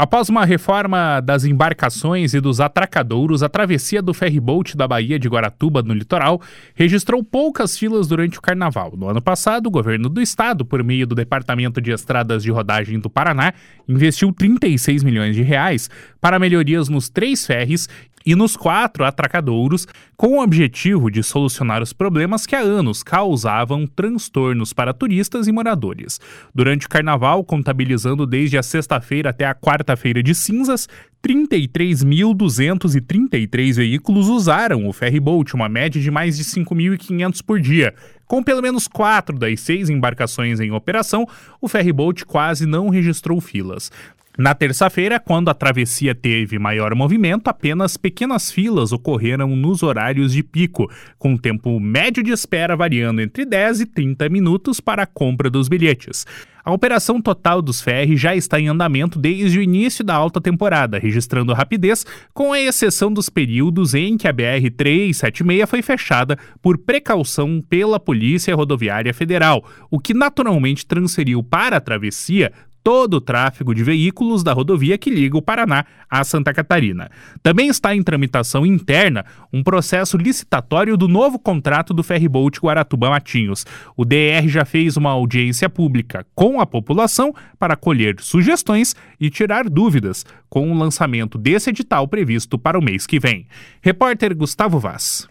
Após uma reforma das embarcações e dos atracadouros, a travessia do ferryboat da Baía de Guaratuba, no litoral, registrou poucas filas durante o carnaval. No ano passado, o governo do estado, por meio do Departamento de Estradas de Rodagem do Paraná, investiu 36 milhões de reais para melhorias nos 3 ferries e nos 4 atracadouros, com o objetivo de solucionar os problemas que há anos causavam transtornos para turistas e moradores. Durante o carnaval, contabilizando desde a sexta-feira até a quarta-feira de cinzas, 33.233 veículos usaram o ferryboat, uma média de mais de 5.500 por dia. Com pelo menos 4 das 6 embarcações em operação, o ferryboat quase não registrou filas. Na terça-feira, quando a travessia teve maior movimento, apenas pequenas filas ocorreram nos horários de pico, com tempo médio de espera variando entre 10 e 30 minutos para a compra dos bilhetes. A operação total dos ferries já está em andamento desde o início da alta temporada, registrando rapidez, com a exceção dos períodos em que a BR-376 foi fechada por precaução pela Polícia Rodoviária Federal, o que naturalmente transferiu para a travessia todo o tráfego de veículos da rodovia que liga o Paraná a Santa Catarina. Também está em tramitação interna um processo licitatório do novo contrato do ferryboat Guaratuba-Matinhos. O DR já fez uma audiência pública com a população para colher sugestões e tirar dúvidas, com o lançamento desse edital previsto para o mês que vem. Repórter Gustavo Vaz.